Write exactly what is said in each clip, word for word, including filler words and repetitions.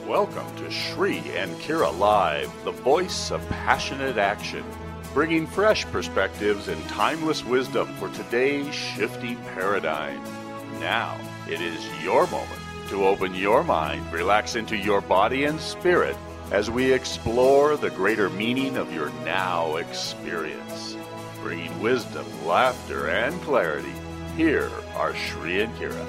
Welcome to Shri and Kira Live, the voice of passionate action, bringing fresh perspectives and timeless wisdom for today's shifting paradigm. Now, it is your moment to open your mind, relax into your body and spirit as we explore the greater meaning of your now experience. Bringing wisdom, laughter, and clarity, here are Shri and Kira.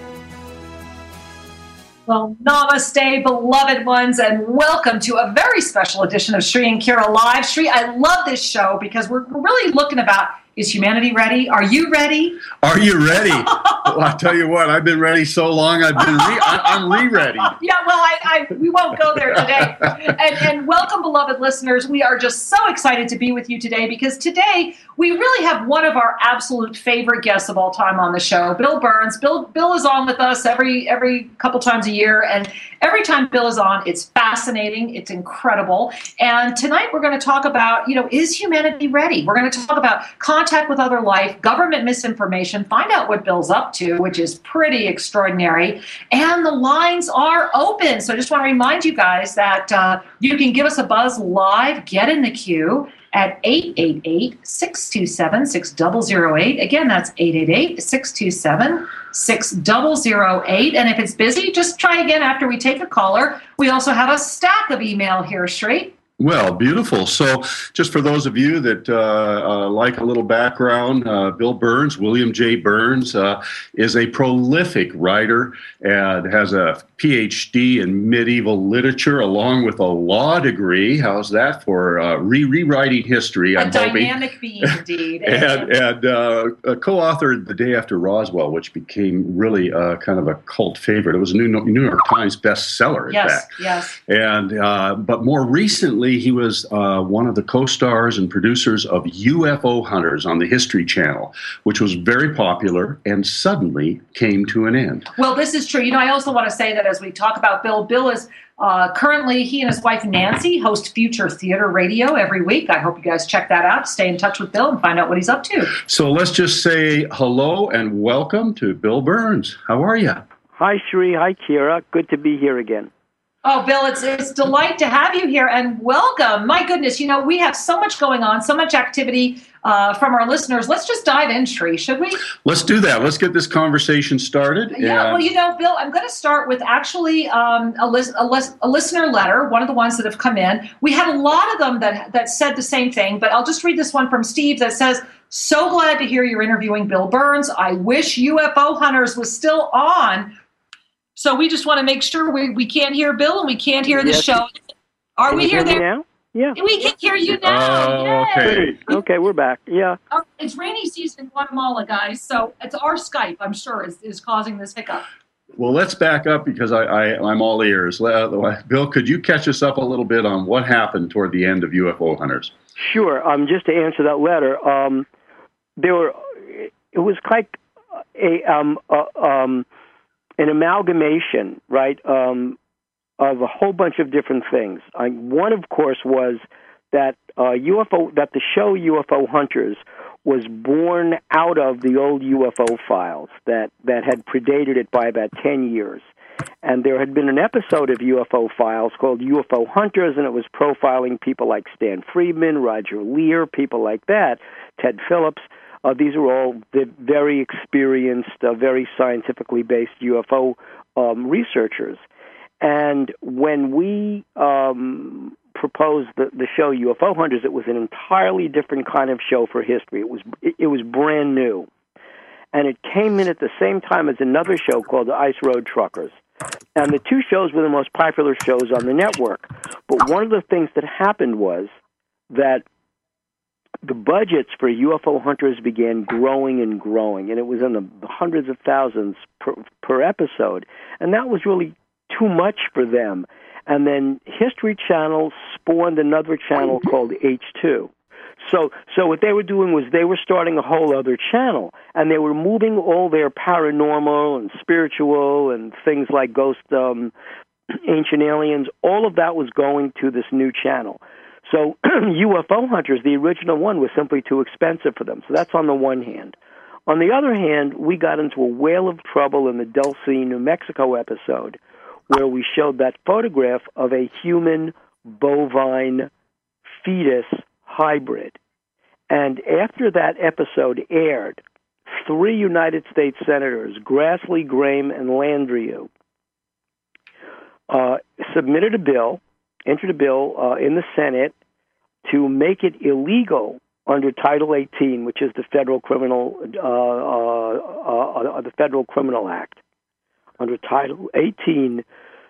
Well, namaste, beloved ones, and welcome to a very special edition of Shri and Kira Live. Shri, I love this show because we're really looking about, is humanity ready? Are you ready? Are you ready? Well, I tell you what, I've been ready so long, I've been re- I, I'm re-ready. Yeah, well, I, I we won't go there today. And, and welcome, beloved listeners. We are just so excited to be with you today because today we really have one of our absolute favorite guests of all time on the show, Bill Burns. Bill Bill is on with us every every couple times a year, and every time Bill is on, it's fascinating, it's incredible. And tonight we're going to talk about, you know, is humanity ready? We're going to talk about contact with other life, government misinformation, find out what Bill's up to, which is pretty extraordinary. And the lines are open. So I just want to remind you guys that uh, you can give us a buzz live, get in the queue at eight eight eight, six two seven, six zero zero eight. Again, that's eight eight eight, six two seven, six zero zero eight. And if it's busy, just try again after we take a caller. We also have a stack of email here, Shri. Well, beautiful. So just for those of you that uh, uh, like a little background, uh, Bill Burns, William J. Burns, uh, is a prolific writer and has a P H D in medieval literature along with a law degree. How's that for uh, re- rewriting history? A I'm dynamic hoping. being, indeed. and and uh, co-authored The Day After Roswell, which became really uh, kind of a cult favorite. It was a New New York Times bestseller, in yes, fact. Yes, And uh, but more recently, he was uh, one of the co-stars and producers of U F O Hunters on the History Channel, which was very popular and suddenly came to an end. Well, this is true. You know, I also want to say that as we talk about Bill, Bill is uh, currently, he and his wife Nancy host Future Theater Radio every week. I hope you guys check that out. Stay in touch with Bill and find out what he's up to. So let's just say hello and welcome to Bill Burns. How are you? Hi, Shri. Hi, Kira. Good to be here again. Oh, Bill, it's it's a delight to have you here, and welcome. My goodness, you know, we have so much going on, so much activity uh, from our listeners. Let's just dive in, Shri, should we? Let's do that. Let's get this conversation started. Yeah, and well, you know, Bill, I'm going to start with actually um, a, lis- a, lis- a listener letter, one of the ones that have come in. We had a lot of them that, that said the same thing, but I'll just read this one from Steve that says, so glad to hear you're interviewing Bill Burns. I wish U F O Hunters was still on. So we just want to make sure we, we can't hear Bill and we can't hear the yes. show. Are Can we you here hear there? now? Yeah. We can hear you now. Oh, okay. Okay, we're back. Yeah. Uh, it's rainy season in Guatemala, guys, so it's our Skype, I'm sure, is, is causing this hiccup. Well, let's back up because I, I, I'm all ears. Uh, Bill, could you catch us up a little bit on what happened toward the end of U F O Hunters? Sure. Um, just to answer that letter, um, there were. It was like a um, uh, um, an amalgamation, right, um, of a whole bunch of different things. I, one, of course, was that uh, U F O that the show U F O Hunters was born out of the old U F O files that, that had predated it by about ten years. And there had been an episode of U F O Files called U F O Hunters, and it was profiling people like Stan Friedman, Roger Lear, people like that, Ted Phillips. Uh, these are all the very experienced, uh, very scientifically based U F O um, researchers. And when we um, proposed the, the show U F O Hunters, it was an entirely different kind of show for history. It was it, it was brand new. And it came in at the same time as another show called the Ice Road Truckers. And the two shows were the most popular shows on the network. But one of the things that happened was that the budgets for U F O Hunters began growing and growing, and it was in the hundreds of thousands per, per episode. And that was really too much for them. And then History Channel spawned another channel called H two. So so what they were doing was they were starting a whole other channel, and they were moving all their paranormal and spiritual and things like ghost, um, ancient aliens, all of that was going to this new channel. So U F O Hunters, the original one, was simply too expensive for them. So that's on the one hand. On the other hand, we got into a whale of trouble in the Dulce, New Mexico episode, where we showed that photograph of a human bovine fetus hybrid. And after that episode aired, three United States senators, Grassley, Graham, and Landrieu, uh, submitted a bill, entered a bill uh, in the Senate to make it illegal under Title eighteen, which is the federal criminal, uh, uh, uh, the Federal Criminal Act, under Title eighteen,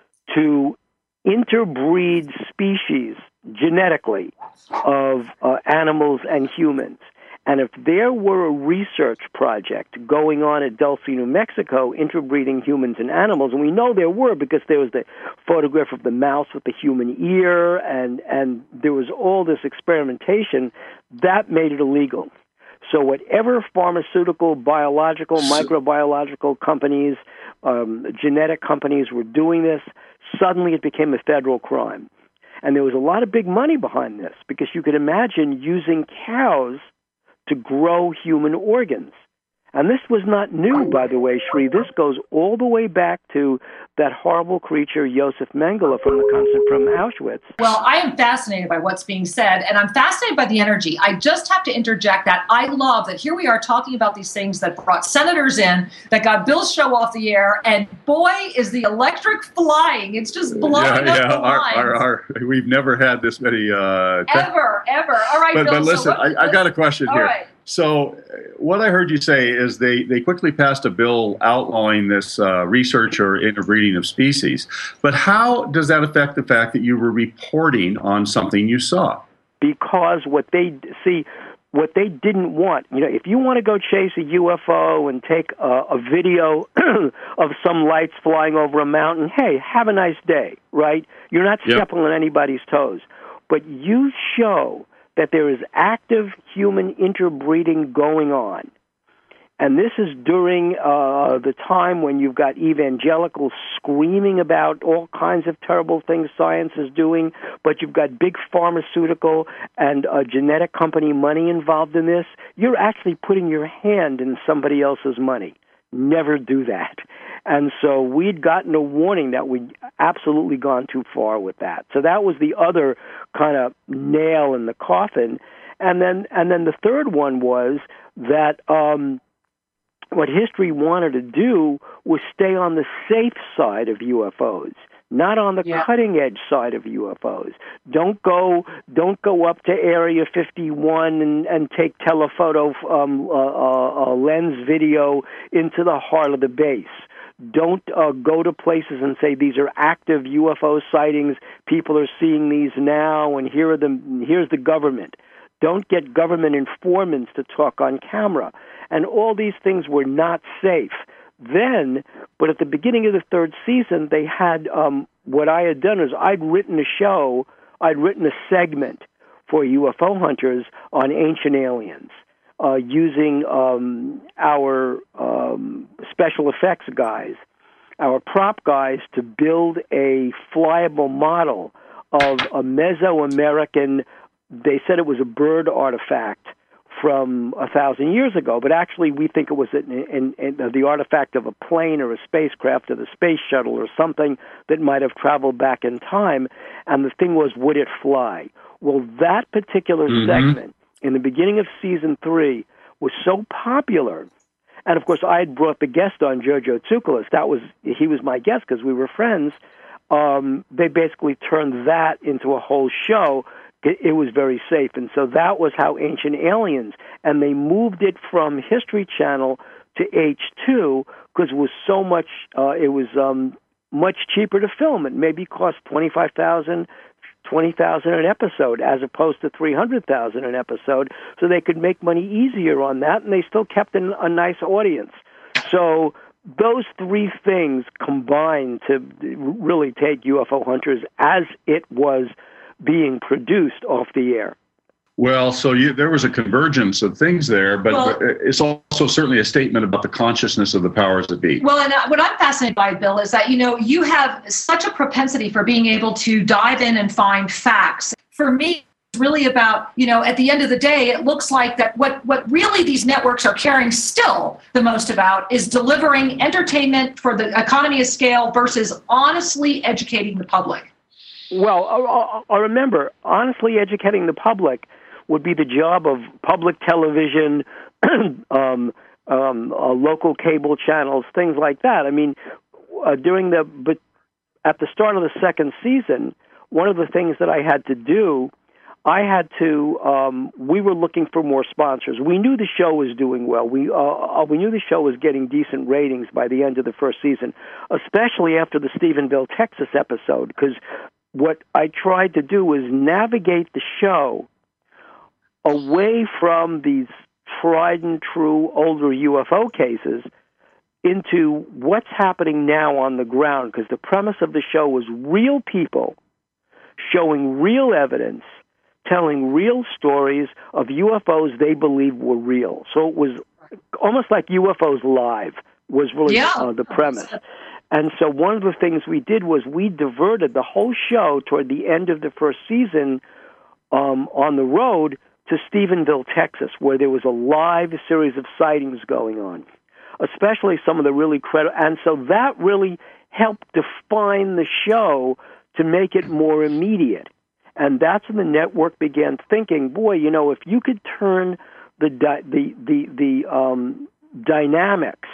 to interbreed species genetically of uh, animals and humans. And if there were a research project going on at Dulce, New Mexico, interbreeding humans and animals, and we know there were because there was the photograph of the mouse with the human ear, and, and there was all this experimentation, that made it illegal. So whatever pharmaceutical, biological, microbiological companies, um, genetic companies were doing this, suddenly it became a federal crime. And there was a lot of big money behind this, because you could imagine using cows to grow human organs. And this was not new, by the way, Shri. This goes all the way back to that horrible creature, Josef Mengele from the concert from Auschwitz. Well, I am fascinated by what's being said, and I'm fascinated by the energy. I just have to interject that I love that here we are talking about these things that brought senators in, that got Bill's show off the air, and boy, is the electric flying. It's just blowing yeah, up yeah. the our, lines. our, our, We've never had this many... Uh, ever, ever. All right, but, Bill. But listen, so what, I, I got a question all here. Right. So what I heard you say is they, they quickly passed a bill outlawing this uh, research or interbreeding of species. But how does that affect the fact that you were reporting on something you saw? Because what they see, what they didn't want, you know, if you want to go chase a U F O and take a, a video of some lights flying over a mountain, hey, have a nice day, right? You're not Yep. stepping on anybody's toes. But you show that there is active human interbreeding going on. And this is during uh, the time when you've got evangelicals screaming about all kinds of terrible things science is doing, but you've got big pharmaceutical and uh, genetic company money involved in this. You're actually putting your hand in somebody else's money. Never do that. And so we'd gotten a warning that we'd absolutely gone too far with that. So that was the other kind of nail in the coffin. And then and then the third one was that um, what history wanted to do was stay on the safe side of U F Os, not on the yeah. cutting edge side of U F Os. Don't go don't go up to Area fifty-one and, and take telephoto um, uh, uh, uh, lens video into the heart of the base. Don't uh, go to places and say these are active U F O sightings. People are seeing these now, and here are the here's the government. Don't get government informants to talk on camera. And all these things were not safe then. But at the beginning of the third season, they had um, what I had done is I'd written a show, I'd written a segment for U F O hunters on ancient aliens. Uh, using um, our um, special effects guys, our prop guys, to build a flyable model of a Mesoamerican, they said it was a bird artifact from a thousand years ago, but actually we think it was in, in, in the artifact of a plane or a spacecraft or the space shuttle or something that might have traveled back in time, and the thing was, would it fly? Well, that particular mm-hmm. segment in the beginning of season three was so popular, and of course I had brought the guest on, Giorgio Tsoukalos. That was he was my guest because we were friends. Um, they basically turned that into a whole show. It, it was very safe, and so that was how Ancient Aliens. And they moved it from History Channel to H two because it was so much. Uh, it was um, much cheaper to film. It maybe cost twenty five thousand. twenty thousand an episode as opposed to three hundred thousand an episode, so they could make money easier on that, and they still kept an, a nice audience. So those three things combined to really take U F O Hunters as it was being produced off the air. Well, so you, there was a convergence of things there, but, well, but it's also certainly a statement about the consciousness of the powers that be. Well, and uh, what I'm fascinated by, Bill, is that, you know, you have such a propensity for being able to dive in and find facts. For me, really about, you know, at the end of the day, it looks like that what, what really these networks are caring still the most about is delivering entertainment for the economy of scale versus honestly educating the public. Well, I, I remember, honestly educating the public would be the job of public television, um, um, uh, local cable channels, things like that. I mean, uh, during the, but at the start of the second season, one of the things that I had to do, I had to, um, we were looking for more sponsors. We knew the show was doing well. We, uh, we knew the show was getting decent ratings by the end of the first season, especially after the Stephenville, Texas episode, because what I tried to do was navigate the show away from these tried and true older U F O cases into what's happening now on the ground, because the premise of the show was real people showing real evidence, telling real stories of U F Os they believe were real. So it was almost like U F Os Live was really yeah. uh, the premise. And so one of the things we did was we diverted the whole show toward the end of the first season um, on the road to Stephenville, Texas, where there was a live series of sightings going on, especially some of the really credible. And so that really helped define the show to make it more immediate. And that's when the network began thinking, boy, you know, if you could turn the di- the the the um, dynamics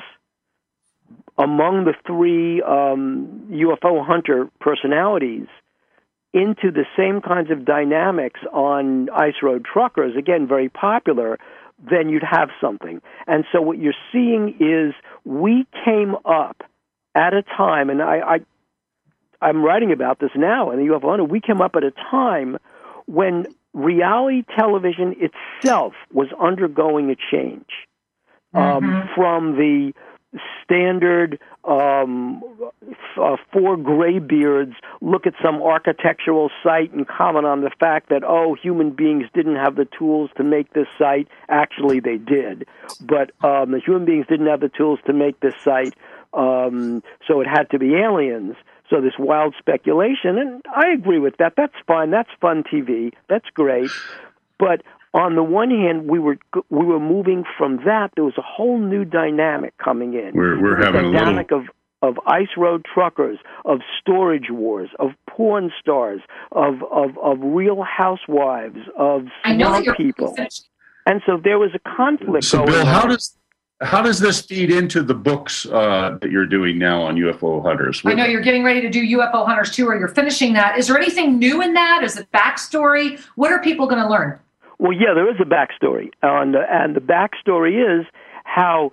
among the three um, U F O hunter personalities into the same kinds of dynamics on Ice Road Truckers, again, very popular, then you'd have something. And so what you're seeing is we came up at a time, and I, I, I'm writing about this now in the U F O Hunter, we came up at a time when reality television itself was undergoing a change um, mm-hmm. from the standard um, uh, four graybeards look at some architectural site and comment on the fact that, oh, human beings didn't have the tools to make this site. Actually, they did. But um, the human beings didn't have the tools to make this site, um, so it had to be aliens. So this wild speculation, and I agree with that. That's fine. That's fun T V. That's great. But on the one hand, we were we were moving from that. There was a whole new dynamic coming in. We're we're having a dynamic little of of Ice Road Truckers, of Storage Wars, of porn stars, of of of Real Housewives, of smart people. And so there was a conflict. So, going Bill, on. how does how does this feed into the books uh, that you're doing now on U F O Hunters? I know you're getting ready to do U F O Hunters two, or you're finishing that. Is there anything new in that? Is it backstory? What are people going to learn? Well, yeah, there is a backstory, and, and the backstory is how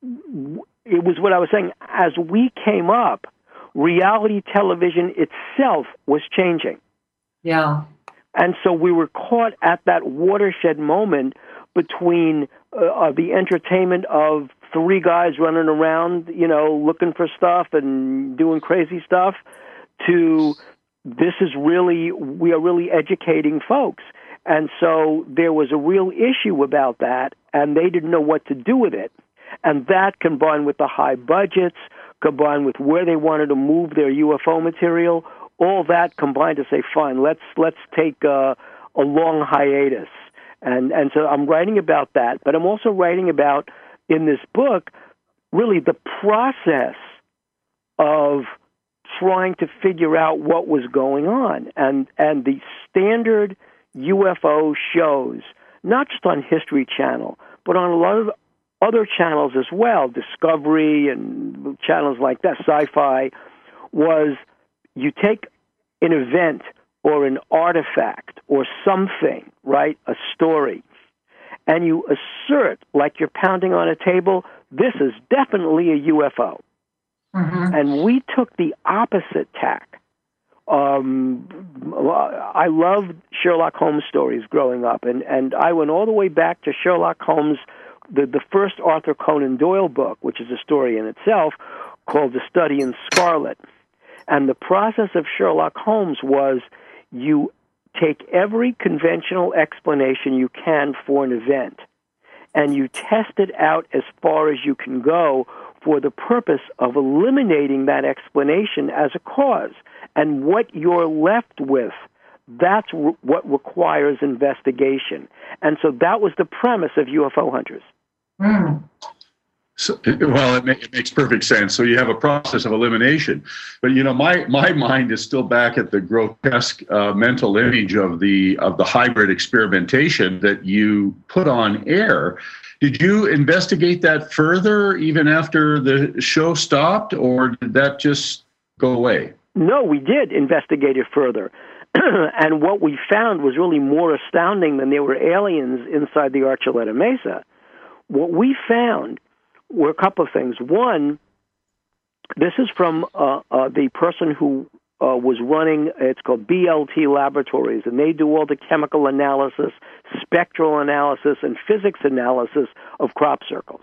it was what I was saying. As we came up, reality television itself was changing. Yeah. And so we were caught at that watershed moment between uh, the entertainment of three guys running around, you know, looking for stuff and doing crazy stuff, to this is really, we are really educating folks. And so there was a real issue about that, and they didn't know what to do with it. And that, combined with the high budgets, combined with where they wanted to move their U F O material, all that combined to say, fine, let's let's take a, a long hiatus. And and so I'm writing about that, but I'm also writing about, in this book, really the process of trying to figure out what was going on. And and the standard U F O shows, not just on History Channel, but on a lot of other channels as well, Discovery and channels like that, Sci-Fi, was you take an event or an artifact or something, right, a story, and you assert, like you're pounding on a table, this is definitely a U F O. Mm-hmm. And we took the opposite tack. Um, I loved Sherlock Holmes stories growing up, and, and I went all the way back to Sherlock Holmes, the, the first Arthur Conan Doyle book, which is a story in itself, called The Study in Scarlet. And the process of Sherlock Holmes was you take every conventional explanation you can for an event, and you test it out as far as you can go for the purpose of eliminating that explanation as a cause. And what you're left with That's r- what requires investigation. And so that was the premise of U F O Hunters. Mm. So, well, it, ma- it makes perfect sense. So you have a process of elimination, but you know, my my mind is still back at the grotesque uh, mental image of the of the hybrid experimentation that you put on air. Did you investigate that further even after the show stopped, or did that just go away? No, we did investigate it further. And what we found was really more astounding than there were aliens inside the Archuleta Mesa. What we found were a couple of things. One, this is from uh, uh, the person who uh, was running, it's called B L T Laboratories, and they do all the chemical analysis, spectral analysis, and physics analysis of crop circles.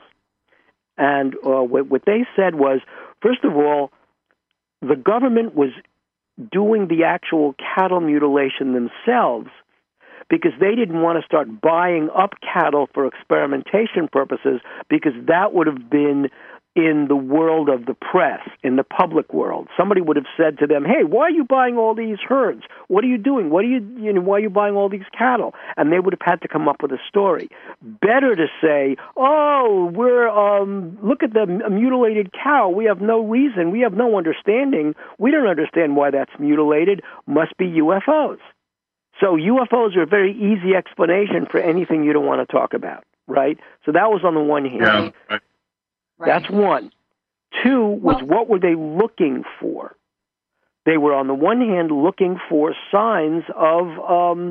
And uh, what, what they said was, first of all, the government was doing the actual cattle mutilation themselves because they didn't want to start buying up cattle for experimentation purposes, because that would have been in the world of the press, in the public world. Somebody would have said to them, hey, why are you buying all these herds? What are you doing? What are you, you know, why are you buying all these cattle? And they would have had to come up with a story. Better to say, oh, we're, um, look at the mutilated cow. We have no reason. We have no understanding. We don't understand why that's mutilated. Must be U F Os. So U F Os are a very easy explanation for anything you don't want to talk about, right? So that was on the one hand. Yeah. Right. That's one. Two was, what were they looking for? They were, on the one hand, looking for signs of um,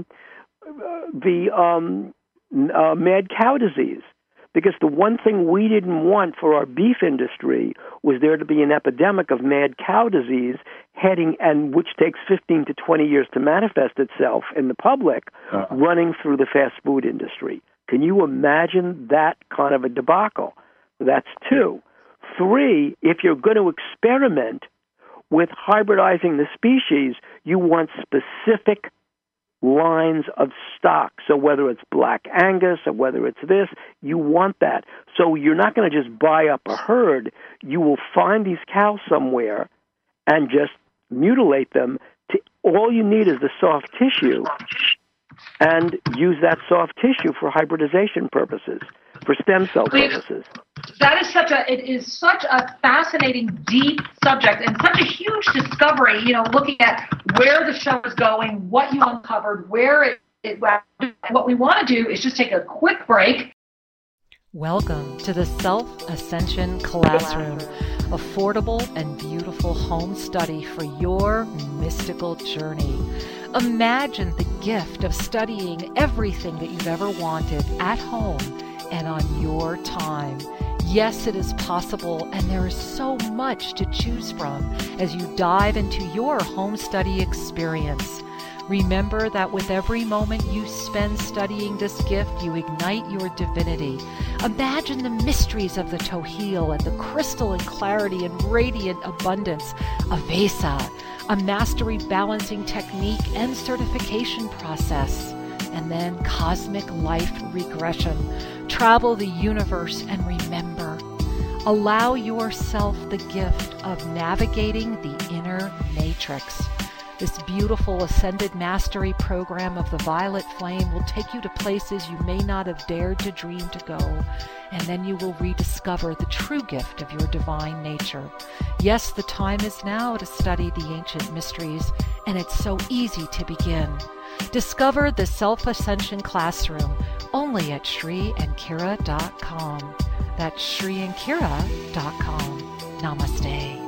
the um, uh, mad cow disease. Because the one thing we didn't want for our beef industry was there to be an epidemic of mad cow disease heading, and which takes fifteen to twenty years to manifest itself in the public, uh, running through the fast food industry. Can you imagine that kind of a debacle? That's two. Three, if you're going to experiment with hybridizing the species, you want specific lines of stock. So whether it's Black Angus or whether it's this, you want that. So you're not going to just buy up a herd. You will find these cows somewhere and just mutilate them. To, all you need is the soft tissue, and use that soft tissue for hybridization purposes, for stem cell purposes. That is such a, it is such a fascinating, deep subject, and such a huge discovery, you know, looking at where the show is going, what you uncovered, where it, it what we want to do is just take a quick break. Welcome to the Self-Ascension Classroom, affordable and beautiful home study for your mystical journey. Imagine the gift of studying everything that you've ever wanted at home and on your time. Yes, it is possible, and there is so much to choose from as you dive into your home study experience. Remember that with every moment you spend studying this gift, you ignite your divinity. Imagine the mysteries of the Tohil and the crystalline clarity and radiant abundance of Vesa, a mastery balancing technique and certification process, and then cosmic life regression. Travel the universe and remember, allow yourself the gift of navigating the inner matrix. This beautiful Ascended Mastery program of the Violet Flame will take you to places you may not have dared to dream to go, and then you will rediscover the true gift of your divine nature. Yes, the time is now to study the ancient mysteries, and it's so easy to begin. Discover the Self-Ascension Classroom only at Sri and Kira dot com. That's Sri and Kira dot com. Namaste.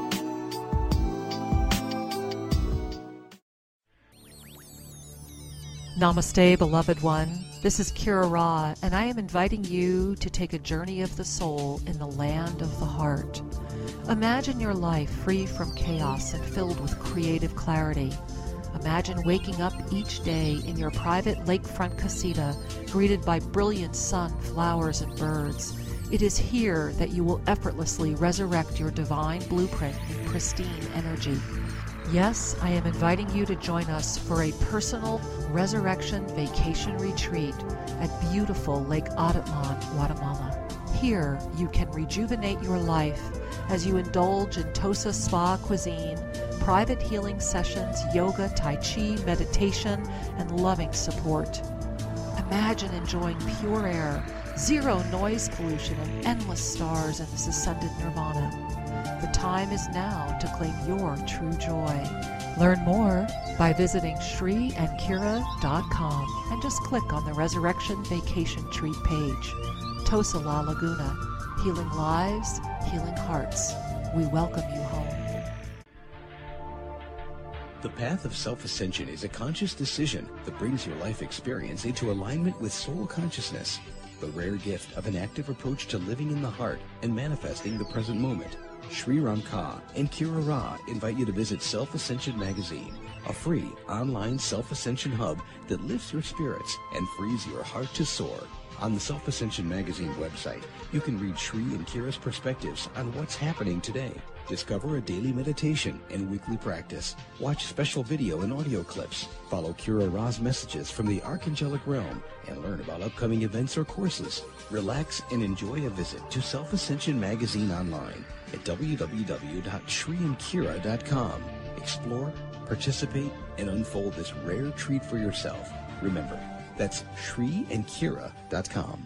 Namaste, beloved one. This is Kira Ra, and I am inviting you to take a journey of the soul in the land of the heart. Imagine your life free from chaos and filled with creative clarity. Imagine waking up each day in your private lakefront casita, greeted by brilliant sun, flowers, and birds. It is here that you will effortlessly resurrect your divine blueprint in pristine energy. Yes, I am inviting you to join us for a personal resurrection vacation retreat at beautiful Lake Atatlan, Guatemala. Here, you can rejuvenate your life as you indulge in Tosa Spa cuisine, private healing sessions, yoga, tai chi, meditation, and loving support. Imagine enjoying pure air, zero noise pollution, and endless stars in this ascended nirvana. The time is now to claim your true joy. Learn more by visiting Shri and Kira dot com and just click on the Resurrection Vacation Treat page. Tosa La Laguna, healing lives, healing hearts. We welcome you home. The path of self-ascension is a conscious decision that brings your life experience into alignment with soul consciousness, the rare gift of an active approach to living in the heart and manifesting the present moment. Sri Ram Ka and Kira Ra invite you to visit Self-Ascension Magazine, a free online self-ascension hub that lifts your spirits and frees your heart to soar. On the Self-Ascension Magazine website, you can read Sri and Kira's perspectives on what's happening today. Discover a daily meditation and weekly practice. Watch special video and audio clips. Follow Kira Ra's messages from the Archangelic Realm and learn about upcoming events or courses. Relax and enjoy a visit to Self-Ascension Magazine online at w w w dot shri and kira dot com. Explore, participate, and unfold this rare treat for yourself. Remember, that's shri and kira dot com.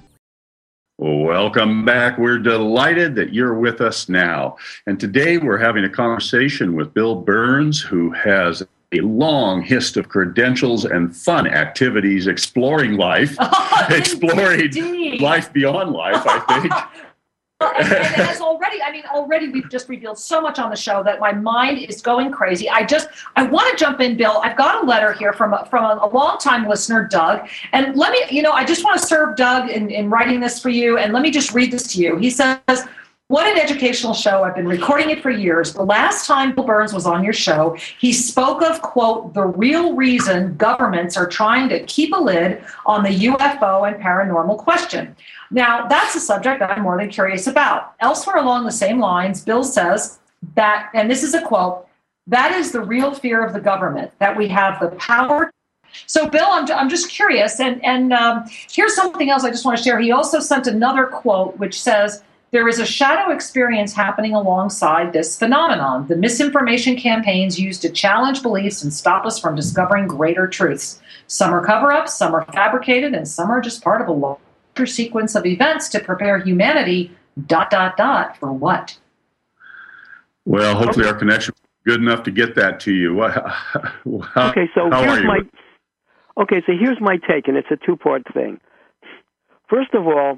Welcome back. We're delighted that you're with us now. And today we're having a conversation with Bill Burns, who has a long history of credentials and fun activities exploring life, Oh, exploring indeed. life beyond life, I think. and, and as already, I mean, already we've just revealed so much on the show that my mind is going crazy. I just, I want to jump in, Bill. I've got a letter here from a, from a, a longtime listener, Doug. And let me, you know, I just want to serve Doug in, in writing this for you. And let me just read this to you. He says, "What an educational show. I've been recording it for years. The last time Bill Burns was on your show, he spoke of, quote, the real reason governments are trying to keep a lid on the U F O and paranormal question. Now, that's a subject I'm more than curious about. Elsewhere along the same lines, Bill says that, and this is a quote, that is the real fear of the government, that we have the power." So, Bill, I'm, I'm just curious. And, and um, here's something else I just want to share. He also sent another quote, which says, "There is a shadow experience happening alongside this phenomenon, the misinformation campaigns used to challenge beliefs and stop us from discovering greater truths. Some are cover-ups, some are fabricated, and some are just part of a larger sequence of events to prepare humanity, dot, dot, dot, for what?" Well, hopefully our connection is good enough to get that to you. How, Okay, so how are here's you? my okay, so here's my take, and it's a two-part thing. First of all,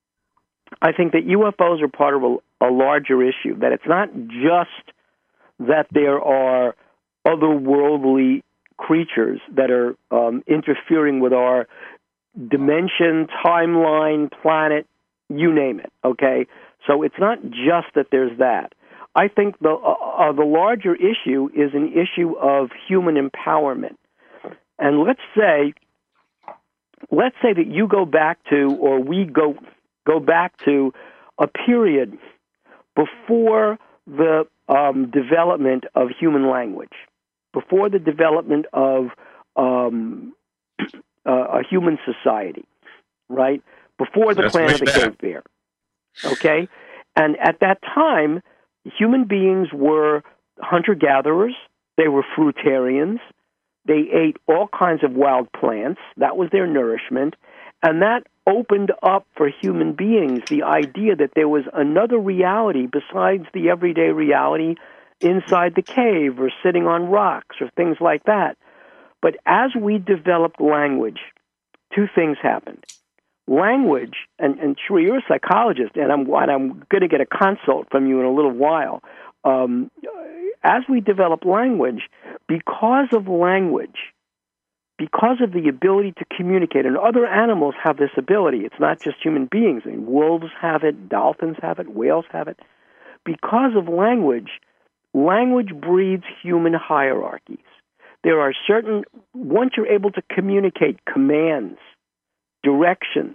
I think that U F Os are part of a, a larger issue, that it's not just that there are otherworldly creatures that are um, interfering with our dimension, timeline, planet, you name it, okay? So it's not just that there's that. I think the uh, uh, the larger issue is an issue of human empowerment. And let's say, let's say that you go back to, or we go go back to a period before the um, development of human language, before the development of um, uh, a human society, right? Before the That's Planet of the way Cave back. Bear, okay? And at that time, human beings were hunter-gatherers. They were fruitarians. They ate all kinds of wild plants. That was their nourishment. And that opened up for human beings the idea that there was another reality besides the everyday reality inside the cave or sitting on rocks or things like that. But as we developed language, two things happened. Language, and, and sure, you're a psychologist, and I'm, and I'm going to get a consult from you in a little while. Um, as we develop language, because of language, because of the ability to communicate, and other animals have this ability, it's not just human beings. I mean, wolves have it, dolphins have it, whales have it. Because of language, language breeds human hierarchies. There are certain, once you're able to communicate commands, directions,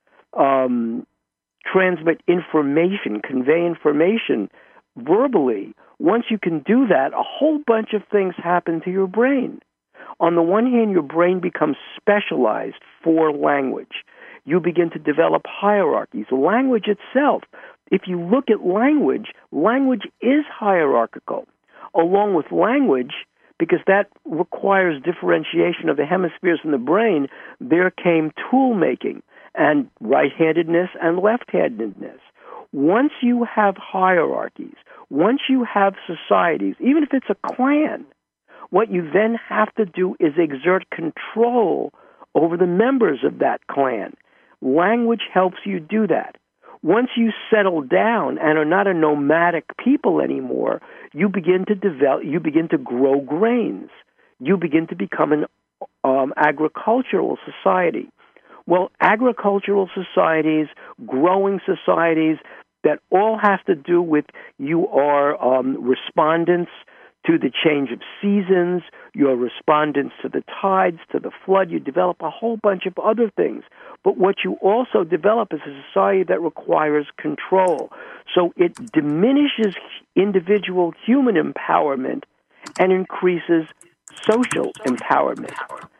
um, transmit information, convey information verbally, once you can do that, a whole bunch of things happen to your brain. On the one hand, your brain becomes specialized for language. You begin to develop hierarchies. Language itself, if you look at language, language is hierarchical. along with language, because that requires differentiation of the hemispheres in the brain, there came tool making and right-handedness and left-handedness. Once you have hierarchies, once you have societies, even if it's a clan, what you then have to do is exert control over the members of that clan. Language helps you do that. Once you settle down and are not a nomadic people anymore, you begin to develop, you begin to grow grains. You begin to become an um, agricultural society. Well, agricultural societies, growing societies, that all have to do with you are um, respondents to the change of seasons, you're respondents to the tides, to the flood. You develop a whole bunch of other things. But what you also develop is a society that requires control. So it diminishes individual human empowerment and increases social empowerment.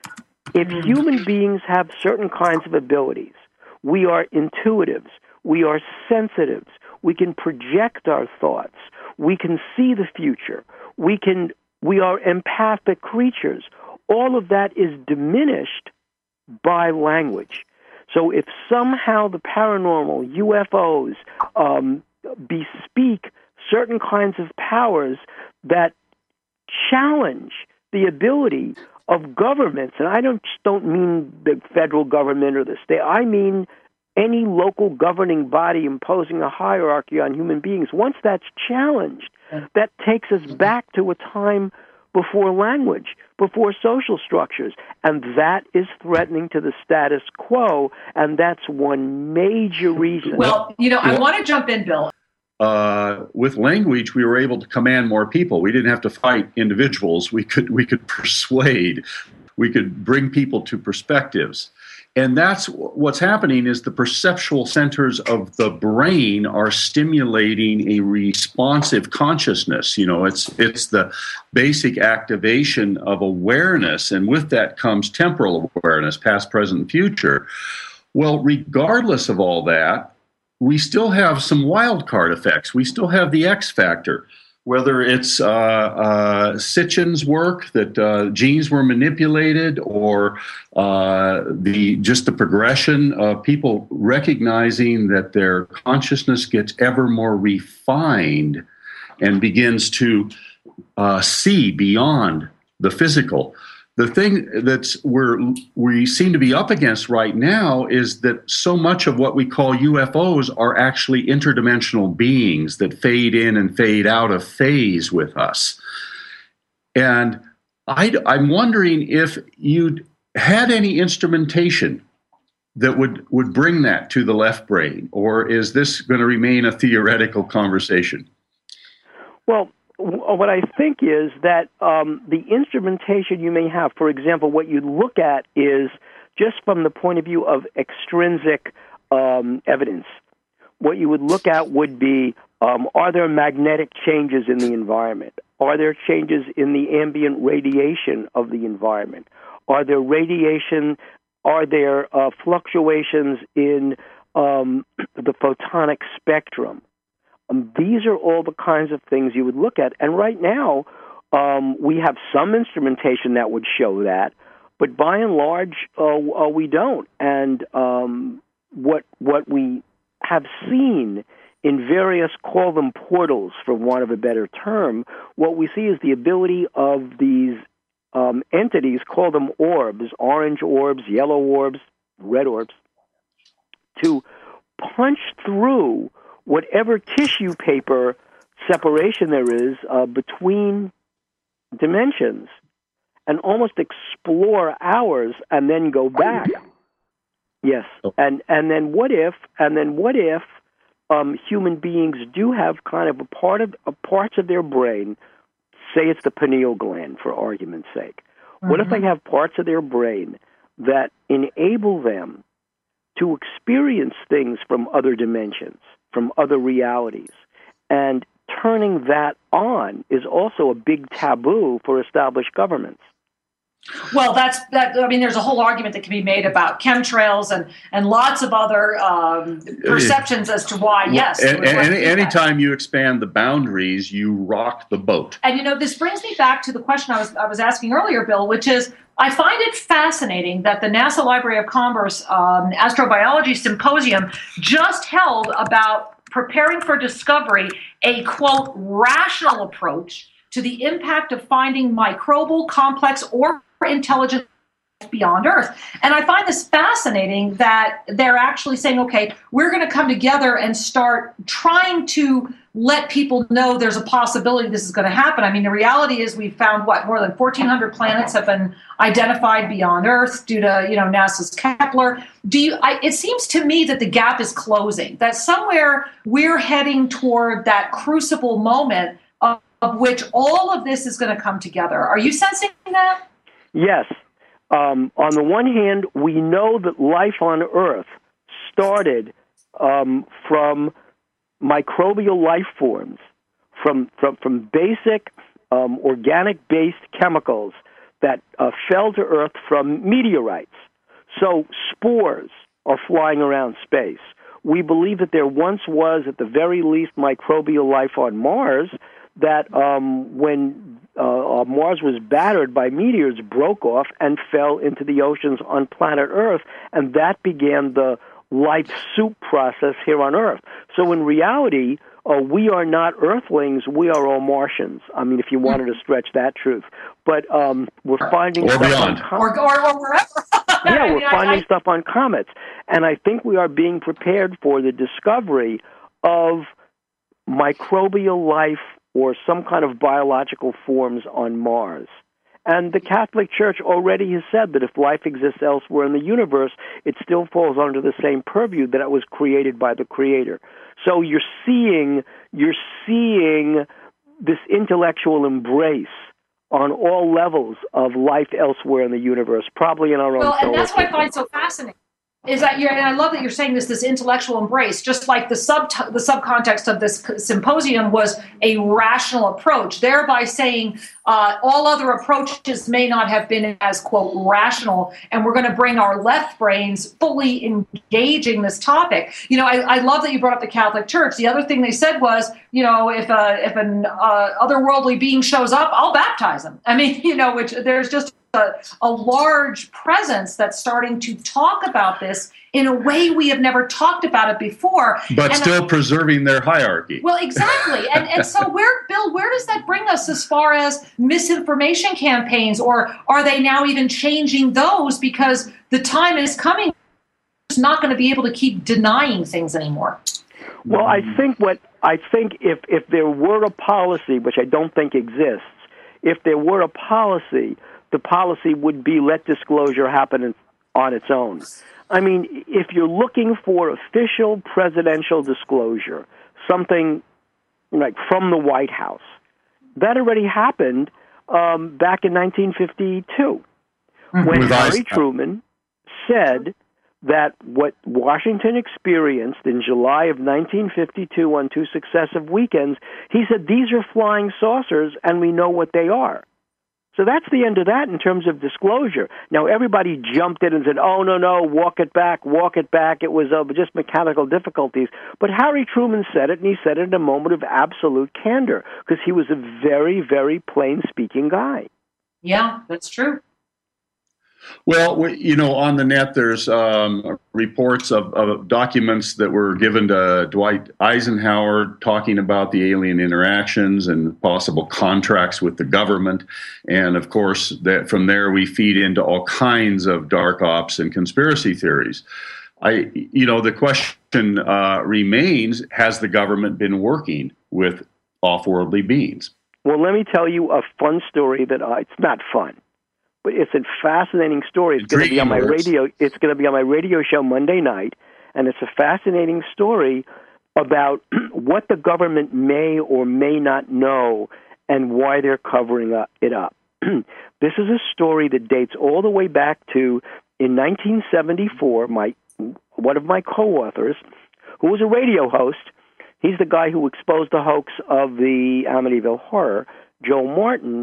If human beings have certain kinds of abilities, we are intuitives, we are sensitives, we can project our thoughts, we can see the future, we can we are empathic creatures. All of that is diminished by language. So if somehow the paranormal, U F Os, um, bespeak certain kinds of powers that challenge the ability of governments, and I don't don't mean the federal government or the state, I mean any local governing body imposing a hierarchy on human beings, once that's challenged, that takes us back to a time before language, before social structures, and that is threatening to the status quo, and that's one major reason. Well, you know, I want to jump in, Bill. Uh, with language, we were able to command more people. We didn't have to fight individuals. We could we could persuade. We could bring people to perspectives. And that's what's happening is the perceptual centers of the brain are stimulating a responsive consciousness. You know, it's it's the basic activation of awareness, and with that comes temporal awareness, past, present, and future. Well, regardless of all that, we still have some wild card effects. We still have the X factor. Whether it's uh, uh, Sitchin's work that uh, genes were manipulated, or uh, the just the progression of people recognizing that their consciousness gets ever more refined and begins to uh, see beyond the physical. The thing that's we're, we seem to be up against right now is that so much of what we call U F Os are actually interdimensional beings that fade in and fade out of phase with us. And I, I'm wondering if you'd had any instrumentation that would, would bring that to the left brain, or is this going to remain a theoretical conversation? Well, what I think is that um, the instrumentation you may have, for example, what you look at is just from the point of view of extrinsic um, evidence. What you would look at would be, um, are there magnetic changes in the environment? Are there changes in the ambient radiation of the environment? Are there radiation, are there uh, fluctuations in um, the photonic spectrum? Um, these are all the kinds of things you would look at. And right now, um, we have some instrumentation that would show that, but by and large, uh, uh, we don't. And um, what what we have seen in various, call them portals, for want of a better term, what we see is the ability of these um, entities, call them orbs, orange orbs, yellow orbs, red orbs, to punch through whatever tissue paper separation there is uh, between dimensions and almost explore ours and then go back. Yes. And and then what if and then what if um, human beings do have kind of a part of a parts of their brain, say it's the pineal gland for argument's sake. Mm-hmm. What if they have parts of their brain that enable them to experience things from other dimensions, from other realities? And turning that on is also a big taboo for established governments. Well, that's that. I mean, there's a whole argument that can be made about chemtrails and and lots of other um, perceptions as to why. Yes, and, and any, anytime you expand the boundaries, you rock the boat. And you know, this brings me back to the question I was I was asking earlier, Bill, which is I find it fascinating that the NASA Library of Commerce um, Astrobiology Symposium just held about preparing for discovery a quote rational approach to the impact of finding microbial, complex, or intelligent beyond Earth. And I find this fascinating that they're actually saying, okay, we're going to come together and start trying to let people know there's a possibility this is going to happen. I mean, the reality is we've found, what, more than fourteen hundred planets have been identified beyond Earth due to, you know, NASA's Kepler. Do you, I, it seems to me that the gap is closing, that somewhere we're heading toward that crucible moment of, of which all of this is going to come together. Are you sensing that? Yes. Um, on the one hand, we know that life on Earth started um, from microbial life forms, from from, from basic um, organic-based chemicals that uh, fell to Earth from meteorites. So spores are flying around space. We believe that there once was, at the very least, microbial life on Mars that um, when uh, Mars was battered by meteors, broke off and fell into the oceans on planet Earth, and that began the life soup process here on Earth. So in reality, uh, we are not Earthlings, we are all Martians. I mean, if you wanted to stretch that truth. But um, we're finding or stuff beyond. on com- or, or, or wherever. yeah, I we're mean, finding I, I, stuff on comets. And I think we are being prepared for the discovery of microbial life or some kind of biological forms on Mars. And the Catholic Church already has said that if life exists elsewhere in the universe, it still falls under the same purview that it was created by the Creator. So you're seeing, you're seeing this intellectual embrace on all levels of life elsewhere in the universe, probably in our own well, solar and that's what I system. find so fascinating. Is that you're, and I love that you're saying this, this intellectual embrace, just like the sub the subcontext of this symposium was a rational approach, thereby saying uh, all other approaches may not have been as, quote, rational, and we're going to bring our left brains fully engaging this topic. You know, I, I love that you brought up the Catholic Church. The other thing they said was, you know, if a, if an uh, otherworldly being shows up, I'll baptize him. I mean, you know, which there's just A, a large presence that's starting to talk about this in a way we have never talked about it before. But and still I, preserving their hierarchy. Well, exactly. And and so where, Bill, where does that bring us as far as misinformation campaigns? Or are they now even changing those because the time is coming? It's not going to be able to keep denying things anymore. Well, I think what I think if, if there were a policy, which I don't think exists, if there were a policy, the policy would be let disclosure happen on its own. I mean, if you're looking for official presidential disclosure, something like from the White House, that already happened um, back in nineteen fifty-two, mm-hmm. when With Harry ice. Truman said that what Washington experienced in July of nineteen fifty-two on two successive weekends, he said, these are flying saucers and we know what they are. So that's the end of that in terms of disclosure. Now, everybody jumped in and said, oh, no, no, walk it back, walk it back. It was uh, just mechanical difficulties. But Harry Truman said it, and he said it in a moment of absolute candor because he was a very, very plain-speaking guy. Yeah, that's true. Well, we, you know, on the net, there's um, reports of, of documents that were given to Dwight Eisenhower talking about the alien interactions and possible contracts with the government. And of course, that from there we feed into all kinds of dark ops and conspiracy theories. I, you know, the question uh, remains: has the government been working with off-worldly beings? Well, let me tell you a fun story that uh, it's not fun. But it's a fascinating story. It's going to be on my radio. It's going to be on my radio show Monday night, and it's a fascinating story about what the government may or may not know and why they're covering up, it up. This is a story that dates all the way back to in nineteen seventy-four. My one of my co-authors, who was a radio host, he's the guy who exposed the hoax of the Amityville Horror, Joe Martin.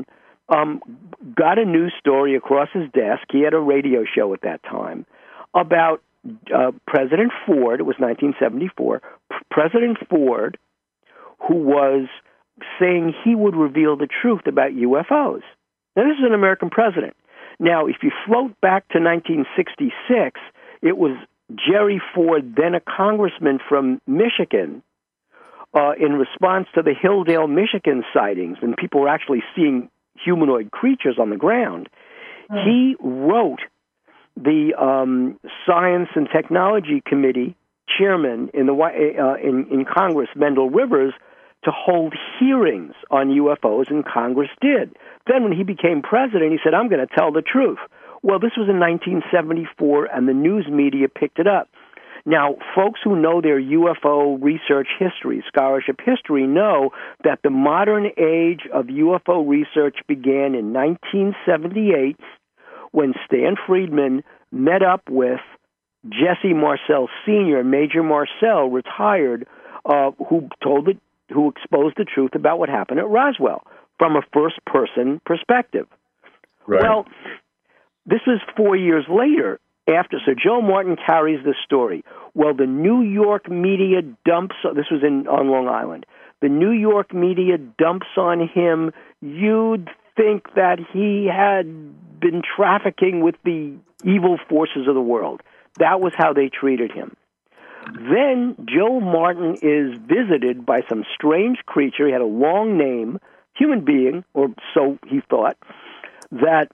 um, got a news story across his desk. He had a radio show at that time about uh, President Ford. It was nineteen seventy-four. P- President Ford, who was saying he would reveal the truth about U F Os. Now, this is an American president. Now, if you float back to nineteen sixty-six, it was Jerry Ford, then a congressman from Michigan, uh, in response to the Hilldale, Michigan sightings, and people were actually seeing humanoid creatures on the ground. Mm. He wrote the um, Science and Technology Committee chairman in the uh, in, in Congress, Mendel Rivers, to hold hearings on U F Os, and Congress did. Then when he became president, he said, I'm going to tell the truth. Well, this was in nineteen seventy-four, and the news media picked it up. Now, folks who know their U F O research history, scholarship history, know that the modern age of U F O research began in nineteen seventy-eight when Stan Friedman met up with Jesse Marcel Senior, Major Marcel, retired, uh, who told it, who exposed the truth about what happened at Roswell from a first-person perspective. Right. Well, this was four years later. After, so Joe Martin carries this story. Well, the New York media dumps, this was in on Long Island, the New York media dumps on him. You'd think that he had been trafficking with the evil forces of the world. That was how they treated him. Then Joe Martin is visited by some strange creature. He had a long name, human being, or so he thought, that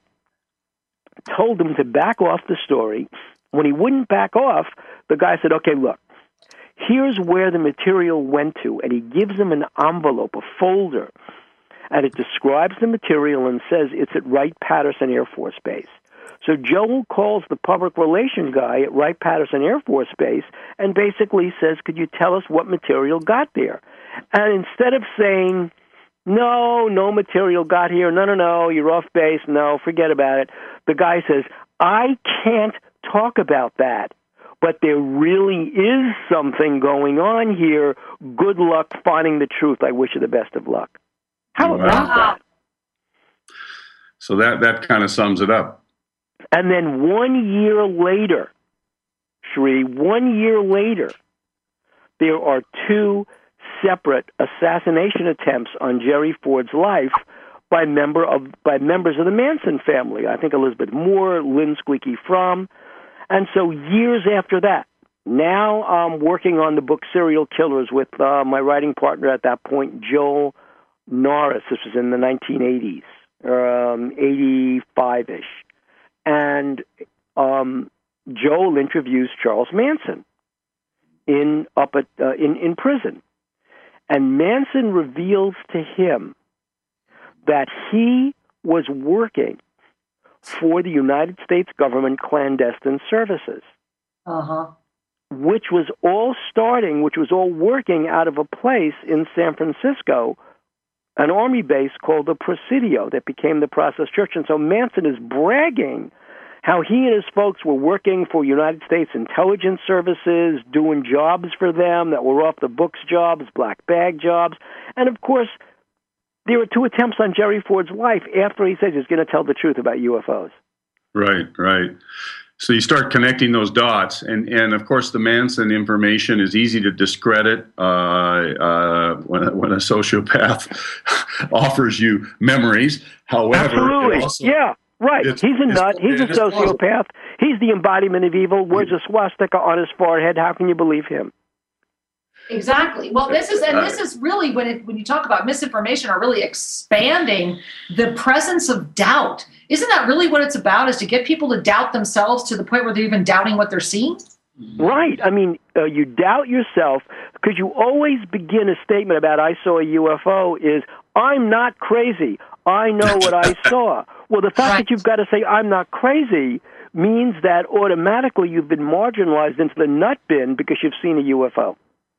told him to back off the story. When he wouldn't back off, the guy said, okay, look, here's where the material went to. And he gives him an envelope, a folder, and it describes the material and says it's at Wright-Patterson Air Force Base. So Joe calls the public relations guy at Wright-Patterson Air Force Base and basically says, could you tell us what material got there? And instead of saying, no, no material got here, no, no, no, you're off base, no, forget about it, the guy says, I can't talk about that, but there really is something going on here. Good luck finding the truth. I wish you the best of luck. How Wow. about that? So that, that kind of sums it up. And then one year later, Sri, one year later, there are two separate assassination attempts on Jerry Ford's life by member of by members of the Manson family. I think Elizabeth Moore, Lynn Squeaky Fromm. And so years after that, now I'm working on the book Serial Killers with uh, my writing partner at that point, Joel Norris. This was in the nineteen eighties, um, eighty-five-ish. And um, Joel interviews Charles Manson in up at uh, in in prison, and Manson reveals to him that he was working for the United States government clandestine services, Uh-huh. which was all starting, which was all working out of a place in San Francisco, an army base called the Presidio that became the Process Church. And so Manson is bragging how he and his folks were working for United States intelligence services, doing jobs for them that were off the books jobs, black bag jobs. And of course, there were two attempts on Jerry Ford's life after he says he's going to tell the truth about U F Os. Right, right. So you start connecting those dots, and, and of course the Manson information is easy to discredit uh, uh, when, a, when a sociopath offers you memories. However, Absolutely, also, yeah, right. He's a nut. He's a sociopath. He's the embodiment of evil. Wears a swastika on his forehead. How can you believe him? Exactly. Well, this is, and this is really when it, when you talk about misinformation or really expanding the presence of doubt. Isn't that really what it's about? Is to get people to doubt themselves to the point where they're even doubting what they're seeing? Right. I mean, uh, you doubt yourself because you always begin a statement about I saw a U F O is I'm not crazy. I know what I saw. Well, the fact Right. that you've got to say I'm not crazy means that automatically you've been marginalized into the nut bin because you've seen a U F O.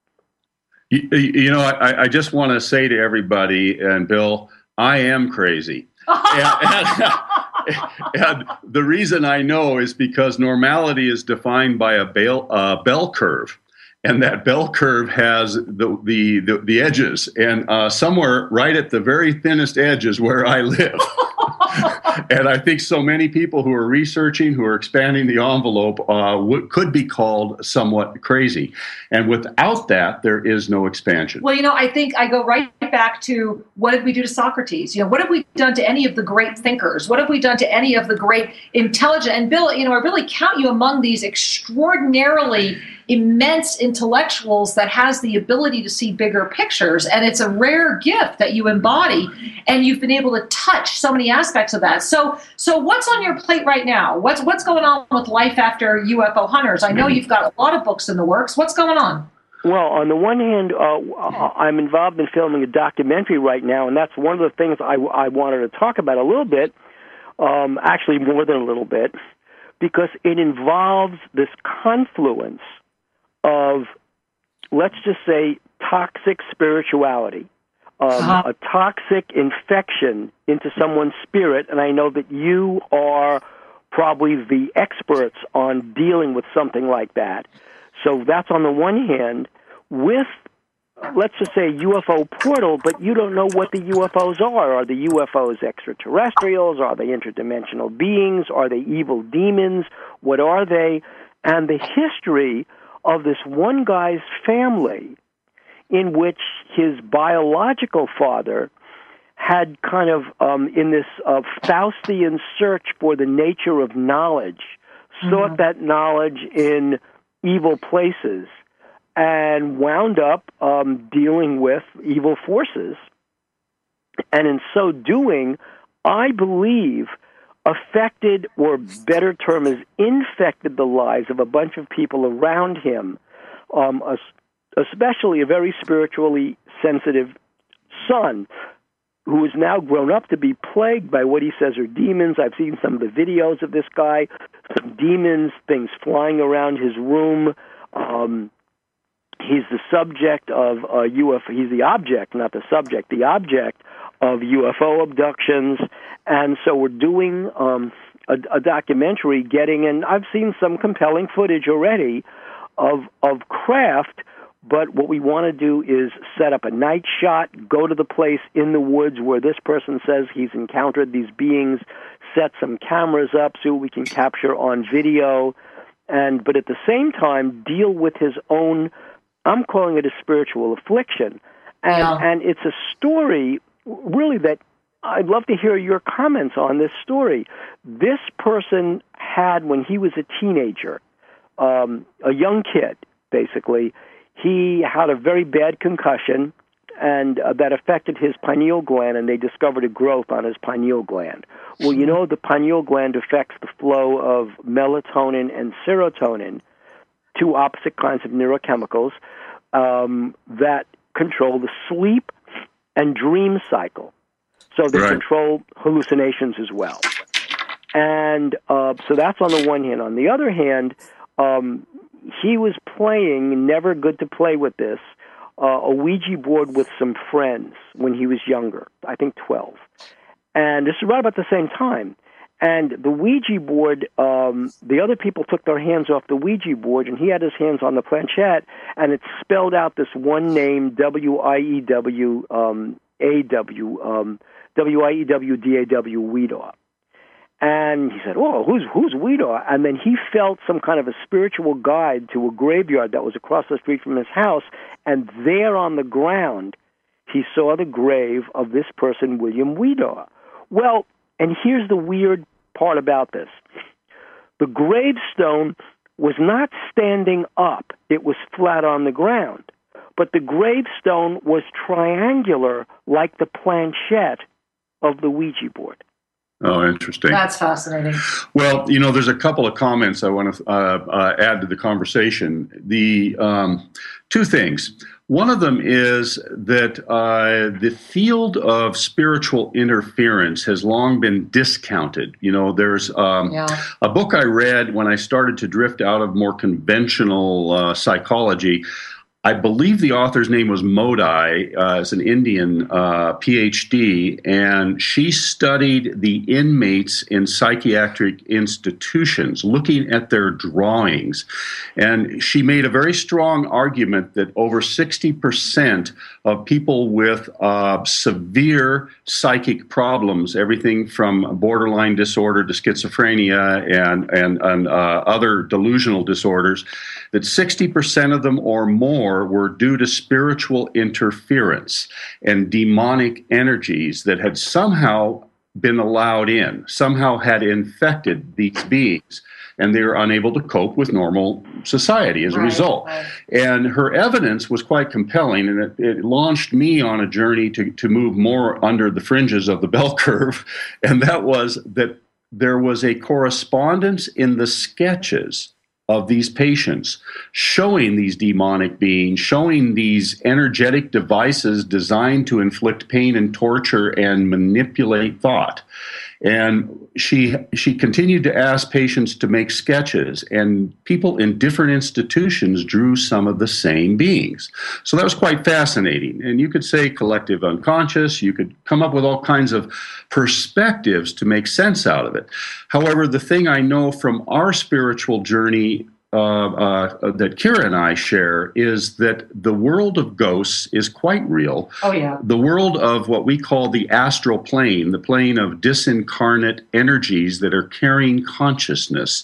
You, you know, I, I just want to say to everybody, and Bill, I am crazy. and, and, and the reason I know is because normality is defined by a bell, uh, bell curve. And that bell curve has the the, the, the edges. And uh, somewhere right at the very thinnest edge is where I live. and I think so many people who are researching, who are expanding the envelope, uh, w- could be called somewhat crazy. And without that, there is no expansion. Well, you know, I think I go right back to what did we do to Socrates? You know, what have we done to any of the great thinkers? What have we done to any of the great intelligent? And Bill, you know, I really count you among these extraordinarily immense intellectuals that has the ability to see bigger pictures. And it's a rare gift that you embody, and you've been able to touch so many aspects of that. So, so what's on your plate right now? What's what's going on with Life After U F O Hunters? I know you've got a lot of books in the works. What's going on? Well, on the one hand, uh, I'm involved in filming a documentary right now, and that's one of the things I, I wanted to talk about a little bit, um, actually more than a little bit, because it involves this confluence of, let's just say, toxic spirituality, um, uh-huh. a toxic infection into someone's spirit, and I know that you are probably the experts on dealing with something like that. So that's on the one hand, with, let's just say, U F O portal, but you don't know what the U F Os are. Are the U F Os extraterrestrials? Are they interdimensional beings? Are they evil demons? What are they? And the history of this one guy's family, in which his biological father had kind of, um, in this uh, Faustian search for the nature of knowledge, mm-hmm. sought that knowledge in evil places, and wound up um, dealing with evil forces. And in so doing, I believe, affected, or better term is infected, the lives of a bunch of people around him, um, especially a very spiritually sensitive son, who is now grown up to be plagued by what he says are demons. I've seen some of the videos of this guy, some demons, things flying around his room. Um, he's the subject of uh, U F O. He's the object, not the subject, the object of U F O abductions. And so we're doing um, a, a documentary getting, and I've seen some compelling footage already of of craft. But what we want to do is set up a night shot, go to the place in the woods where this person says he's encountered these beings, set some cameras up so we can capture on video, and but at the same time deal with his own, I'm calling it a spiritual affliction. And, yeah. and it's a story, really, that I'd love to hear your comments on this story. This person had, when he was a teenager, um, a young kid, basically, he had a very bad concussion, and uh, that affected his pineal gland, and they discovered a growth on his pineal gland. Well, you know, the pineal gland affects the flow of melatonin and serotonin, two opposite kinds of neurochemicals um, that control the sleep and dream cycle. So they right. control hallucinations as well. And uh, so that's on the one hand. On the other hand, um, he was playing, never good to play with this, uh, a Ouija board with some friends when he was younger, I think twelve. And this is right about the same time. And the Ouija board, um, the other people took their hands off the Ouija board, and he had his hands on the planchette, and it spelled out this one name, W I E W um, A W, um, W I E W D A W, Weedaw. And he said, "Oh, who's who's Weedaw?" And then he felt some kind of a spiritual guide to a graveyard that was across the street from his house, and there on the ground, he saw the grave of this person, William Weedaw. Well, and here's the weird part about this. The gravestone was not standing up. It was flat on the ground. But the gravestone was triangular like the planchette of the Ouija board. Oh, interesting. That's fascinating. Well, you know, there's a couple of comments I want to uh, uh, add to the conversation. The um, two things. One of them is that uh, the field of spiritual interference has long been discounted. You know, there's um, yeah. a book I read when I started to drift out of more conventional uh, psychology. I believe the author's name was Modi. Uh, it's an Indian uh, P H D, and she studied the inmates in psychiatric institutions, looking at their drawings. And she made a very strong argument that over sixty percent of people with uh, severe psychic problems, everything from borderline disorder to schizophrenia and, and, and uh, other delusional disorders, that sixty percent of them or more were due to spiritual interference and demonic energies that had somehow been allowed in, somehow had infected these beings, and they were unable to cope with normal society as a right, result. Right. And her evidence was quite compelling, and it, it launched me on a journey to, to move more under the fringes of the bell curve, and that was that there was a correspondence in the sketches of these patients, showing these demonic beings, showing these energetic devices designed to inflict pain and torture and manipulate thought. And she she continued to ask patients to make sketches, and people in different institutions drew some of the same beings. So that was quite fascinating. And you could say collective unconscious, you could come up with all kinds of perspectives to make sense out of it. However, the thing I know from our spiritual journey Uh, uh, that Kira and I share is that the world of ghosts is quite real. Oh, yeah. The world of what we call the astral plane, the plane of disincarnate energies that are carrying consciousness,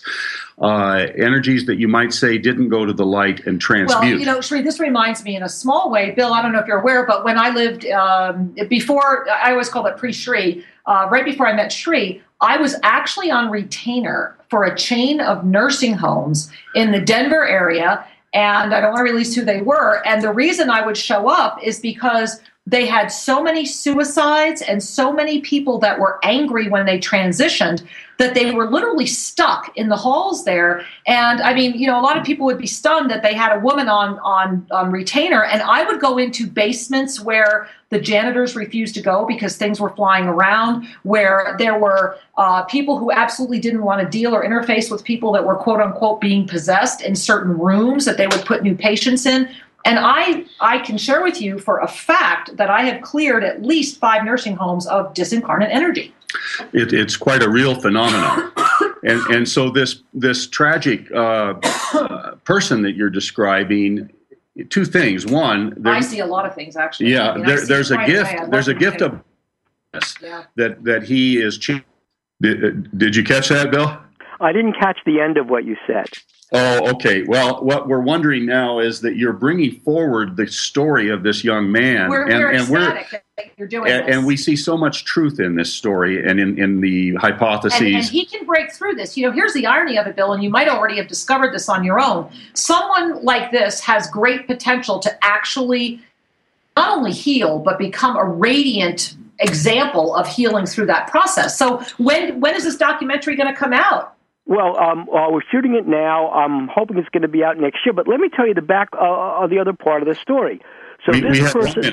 uh, energies that you might say didn't go to the light and transmute. Well, you know, Sri, this reminds me in a small way, Bill, I don't know if you're aware, but when I lived um, before, I always called it pre-Sri, uh, right before I met Sri, I was actually on retainer for a chain of nursing homes in the Denver area, and I don't want to release who they were. And the reason I would show up is because they had so many suicides and so many people that were angry when they transitioned that they were literally stuck in the halls there. And I mean, you know, a lot of people would be stunned that they had a woman on, on, on retainer. And I would go into basements where the janitors refused to go because things were flying around, where there were uh, people who absolutely didn't want to deal or interface with people that were quote unquote being possessed in certain rooms that they would put new patients in. And I, I can share with you for a fact that I have cleared at least five nursing homes of disincarnate energy. It, it's quite a real phenomenon. and and so this this tragic uh, person that you're describing, two things. One, there, I see a lot of things, actually. Yeah, I mean, there, there's a gift. There's a gift of of yeah. that that he is. Did, did you catch that, Bill? I didn't catch the end of what you said. Oh, okay. Well, what we're wondering now is that you're bringing forward the story of this young man. We're, and, we're and ecstatic we're, that you're doing and, this. And we see so much truth in this story and in, in the hypotheses. And, and he can break through this. You know, here's the irony of it, Bill, and you might already have discovered this on your own. Someone like this has great potential to actually not only heal, but become a radiant example of healing through that process. So when when is this documentary going to come out? Well, um, uh, we're shooting it now. I'm hoping it's going to be out next year. But let me tell you the back uh, of the other part of the story. So we, this we person,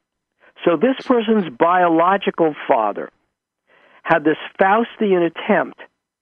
so this person's biological father had this Faustian attempt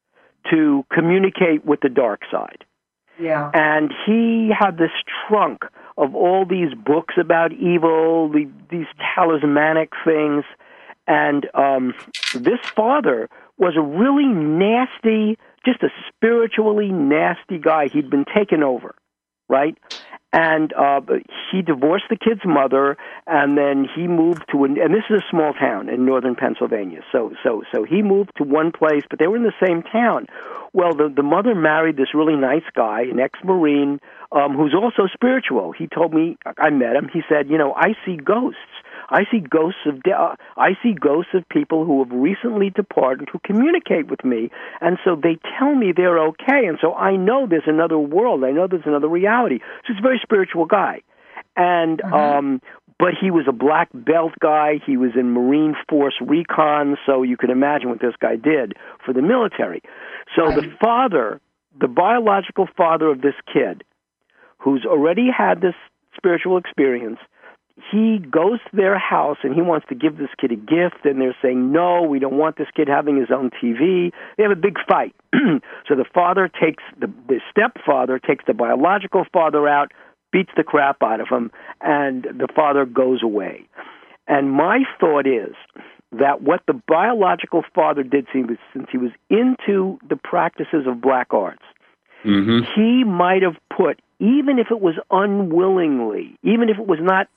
to communicate with the dark side. Yeah. And he had this trunk of all these books about evil, the, these talismanic things, and um, this father was a really nasty, just a spiritually nasty guy. He'd been taken over, right? And uh, he divorced the kid's mother, and then he moved to, an, and this is a small town in northern Pennsylvania. So, so, so he moved to one place, but they were in the same town. Well, the the mother married this really nice guy, an ex-Marine, um, who's also spiritual. He told me, I met him. He said, you know, I see ghosts. I see ghosts of de- uh, I see ghosts of people who have recently departed who communicate with me, and so they tell me they're okay, and so I know there's another world. I know there's another reality. So he's a very spiritual guy, and mm-hmm. um, but he was a black belt guy. He was in Marine Force Recon, so you can imagine what this guy did for the military. So right. the father, the biological father of this kid, who's already had this spiritual experience, he goes to their house and he wants to give this kid a gift, and they're saying, no, we don't want this kid having his own T V. They have a big fight. So the father takes, the, the stepfather takes the biological father out, beats the crap out of him, and the father goes away. And my thought is that what the biological father did, since he was into the practices of black arts, mm-hmm. he might have put, even if it was unwillingly, even if it was not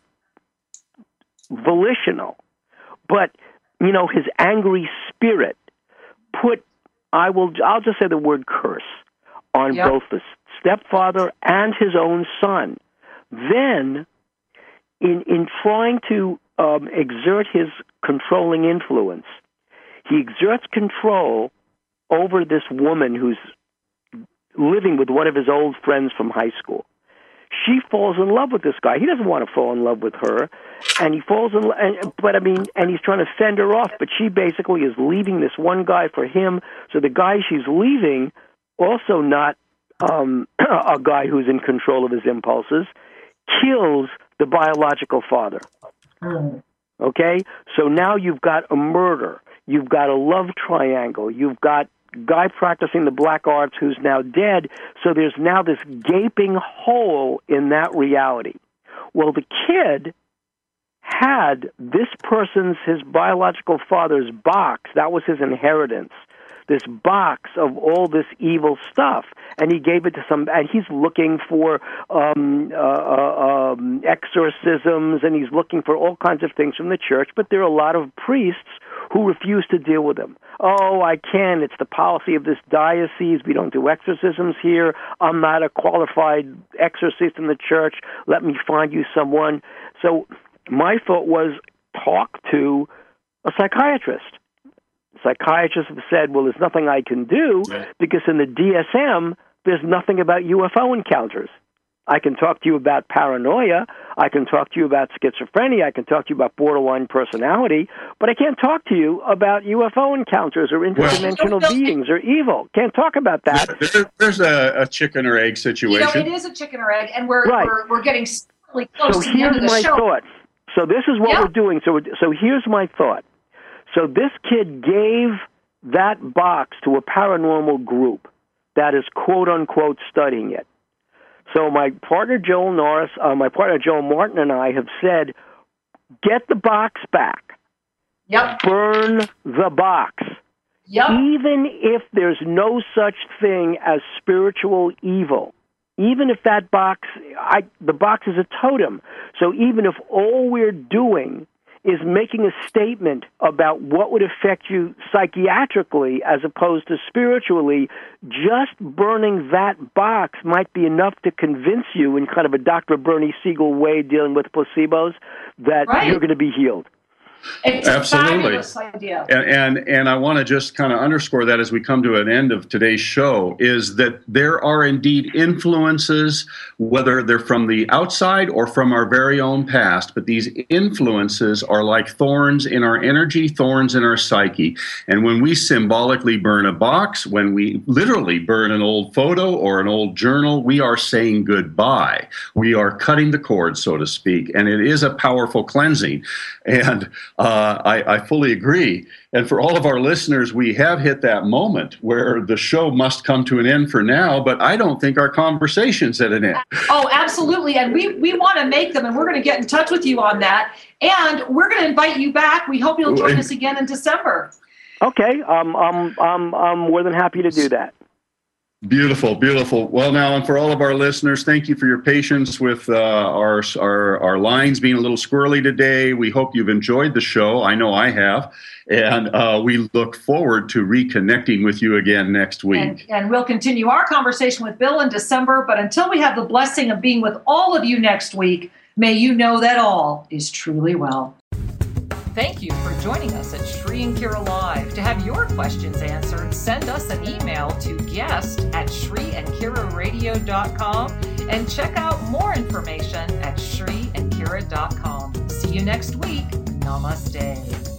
volitional, but, you know, his angry spirit put, I will, I'll just say the word curse on yep. both the stepfather and his own son. Then, in in trying to um, exert his controlling influence, he exerts control over this woman who's living with one of his old friends from high school. She falls in love with this guy. He doesn't want to fall in love with her, and he falls in. And, but I mean, and he's trying to fend her off. But she basically is leaving this one guy for him. So the guy she's leaving, also not um, a guy who's in control of his impulses, kills the biological father. Okay, so now you've got a murder. You've got a love triangle. You've got guy practicing the black arts who's now dead, so there's now this gaping hole in that reality. Well, the kid had this person's, his biological father's box. That was his inheritance, this box of all this evil stuff, and he gave it to some, and he's looking for um, uh, um, exorcisms, and he's looking for all kinds of things from the church, but there are a lot of priests who refuse to deal with him. Oh, I can. It's the policy of this diocese. We don't do exorcisms here. I'm not a qualified exorcist in the church. Let me find you someone. So my thought was, talk to a psychiatrist. Psychiatrists have said, well, there's nothing I can do because in the D S M, there's nothing about U F O encounters. I can talk to you about paranoia. I can talk to you about schizophrenia. I can talk to you about borderline personality, but I can't talk to you about U F O encounters or interdimensional well, beings or evil. Can't talk about that. There, there's a, a chicken or egg situation. You know, it is a chicken or egg, and we're right. we're, we're getting really close so to the end of the my show. Thought. So this is what yeah. we're doing. So, so here's my thought. So this kid gave that box to a paranormal group that is quote-unquote studying it. So my partner Joel Norris, uh, my partner Joel Martin and I have said, get the box back. Yep. Burn the box. Yep. Even if there's no such thing as spiritual evil, even if that box, I, the box is a totem. So even if all we're doing is making a statement about what would affect you psychiatrically as opposed to spiritually, just burning that box might be enough to convince you in kind of a Doctor Bernie Siegel way dealing with placebos that right. you're going to be healed. It's Absolutely. a fabulous idea. And, and and I want to just kind of underscore that as we come to an end of today's show, is that there are indeed influences, whether they're from the outside or from our very own past, but these influences are like thorns in our energy, thorns in our psyche. And when we symbolically burn a box, when we literally burn an old photo or an old journal, we are saying goodbye. We are cutting the cord, so to speak. And it is a powerful cleansing. And Uh, I, I fully agree. And for all of our listeners, we have hit that moment where the show must come to an end for now, but I don't think our conversation's at an end. Oh, absolutely. And we, we want to make them, and we're going to get in touch with you on that. And we're going to invite you back. We hope you'll join us again in December. Okay. Um, I'm, I'm, I'm more than happy to do that. Beautiful, beautiful. Well, now, and for all of our listeners, thank you for your patience with uh, our, our our lines being a little squirrely today. We hope you've enjoyed the show. I know I have. And uh, we look forward to reconnecting with you again next week. And, and we'll continue our conversation with Bill in December. But until we have the blessing of being with all of you next week, may you know that all is truly well. Thank you for joining us at Shri and Kira Live. To have your questions answered, send us an email to guest at shri and kira radio dot com and check out more information at shri and kira dot com. See you next week. Namaste.